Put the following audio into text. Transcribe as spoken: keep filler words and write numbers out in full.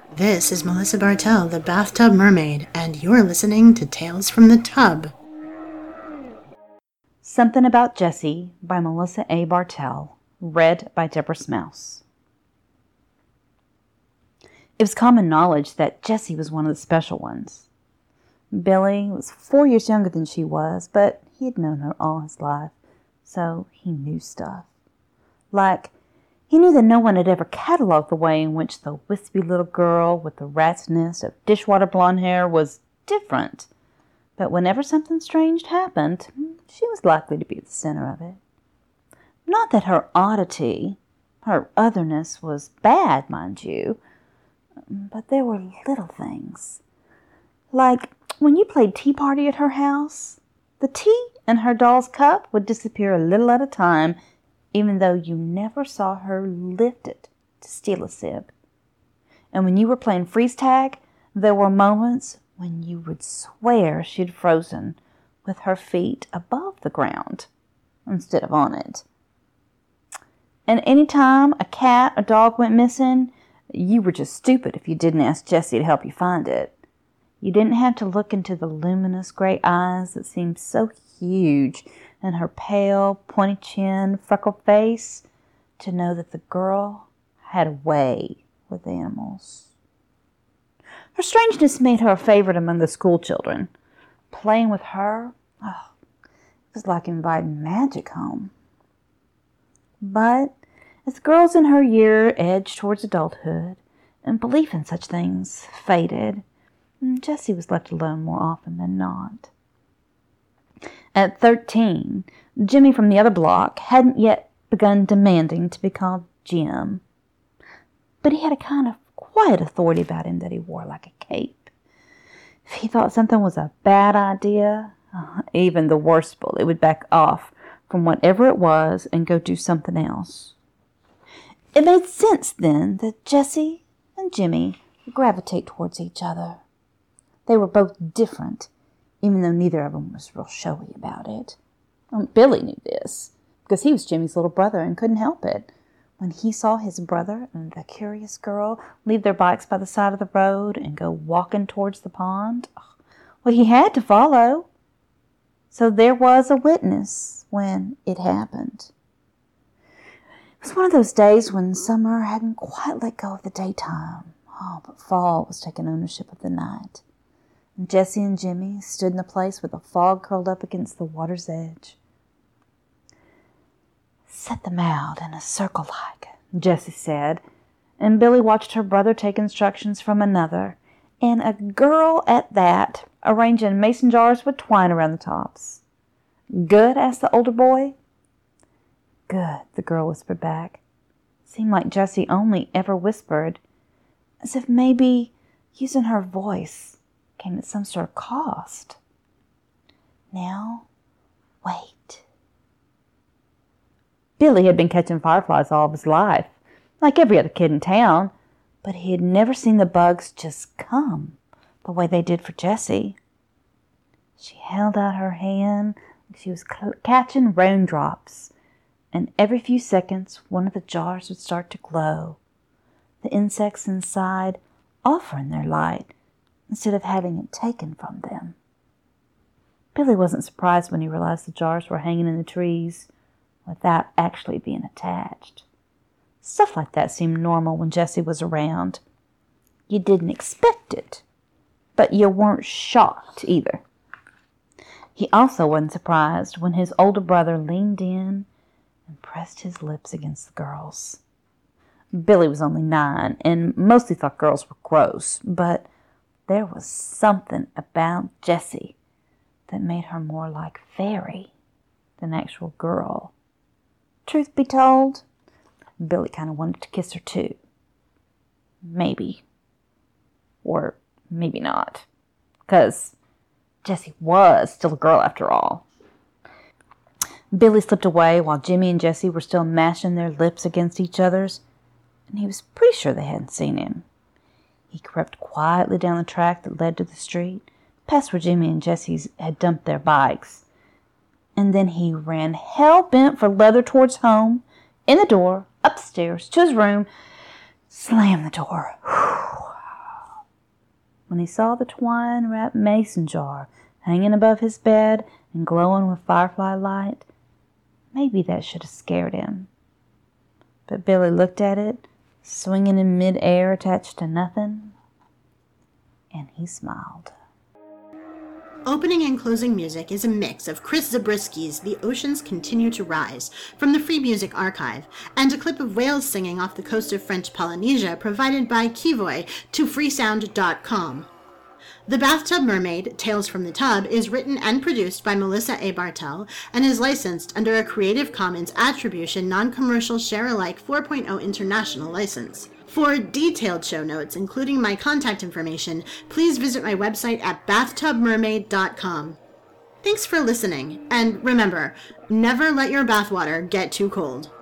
This is Melissa Bartell, the Bathtub Mermaid, and you're listening to Tales from the Tub. Something About Jessie by Melissa A. Bartell, read by Deborah Smouse. It was common knowledge that Jessie was one of the special ones. Billy was four years younger than she was, but he had known her all his life, so he knew stuff. Like, he knew that no one had ever catalogued the way in which the wispy little girl with the rat's nest of dishwater blonde hair was different. But whenever something strange happened, she was likely to be at the center of it. Not that her oddity, her otherness, was bad, mind you, but there were little things. Like when you played tea party at her house, the tea in her doll's cup would disappear a little at a time, even though you never saw her lift it to steal a sip. And when you were playing freeze tag, there were moments when you would swear she'd frozen with her feet above the ground instead of on it. And any time a cat or dog went missing, you were just stupid if you didn't ask Jessie to help you find it. You didn't have to look into the luminous gray eyes that seemed so huge and her pale, pointy chin, freckled face to know that the girl had a way with animals. Her strangeness made her a favorite among the school children. Playing with her, oh, it was like inviting magic home. But as the girls in her year edged towards adulthood and belief in such things faded, Jessie was left alone more often than not. At thirteen, Jimmy from the other block hadn't yet begun demanding to be called Jim. But he had a kind of quiet authority about him that he wore like a cape. If he thought something was a bad idea, uh, even the worst bully would back off from whatever it was and go do something else. It made sense then that Jessie and Jimmy would gravitate towards each other. They were both different, even though neither of them was real showy about it. Um, Billy knew this, because he was Jimmy's little brother and couldn't help it. When he saw his brother and the curious girl leave their bikes by the side of the road and go walking towards the pond, well, he had to follow. So there was a witness when it happened. It was one of those days when summer hadn't quite let go of the daytime. Oh, but fall was taking ownership of the night. And Jessie and Jimmy stood in a place where the fog curled up against the water's edge. "Set them out in a circle like," Jessie said, and Billy watched her brother take instructions from another, and a girl at that, arranging mason jars with twine around the tops. "Good?" asked the older boy. "Good," the girl whispered back. Seemed like Jessie only ever whispered, as if maybe using her voice came at some sort of cost. "Now, wait." Billy had been catching fireflies all of his life, like every other kid in town, but he had never seen the bugs just come the way they did for Jessie. She held out her hand like she was catching raindrops, and every few seconds one of the jars would start to glow, the insects inside offering their light instead of having it taken from them. Billy wasn't surprised when he realized the jars were hanging in the trees without actually being attached. Stuff like that seemed normal when Jessie was around. You didn't expect it, but you weren't shocked either. He also wasn't surprised when his older brother leaned in and pressed his lips against the girl's. Billy was only nine and mostly thought girls were gross, but there was something about Jessie that made her more like fairy than actual girl. Truth be told, Billy kind of wanted to kiss her too. Maybe. Or maybe not. Because Jessie was still a girl after all. Billy slipped away while Jimmy and Jessie were still mashing their lips against each other's, and he was pretty sure they hadn't seen him. He crept quietly down the track that led to the street, past where Jimmy and Jessie had dumped their bikes. And then he ran hell-bent for leather towards home, in the door, upstairs, to his room, slammed the door. when he saw the twine-wrapped mason jar hanging above his bed and glowing with firefly light. Maybe that should have scared him. But Billy looked at it, swinging in mid-air attached to nothing, and he smiled. Opening and closing music is a mix of Chris Zabrisky's The Oceans Continue to Rise from the Free Music Archive, and a clip of whales singing off the coast of French Polynesia provided by Kivoy to freesound dot com. The Bathtub Mermaid, Tales from the Tub, is written and produced by Melissa A. Bartel and is licensed under a Creative Commons Attribution Non-Commercial Share-alike four point oh International License. For detailed show notes, including my contact information, please visit my website at bathtub mermaid dot com. Thanks for listening, and remember, never let your bathwater get too cold.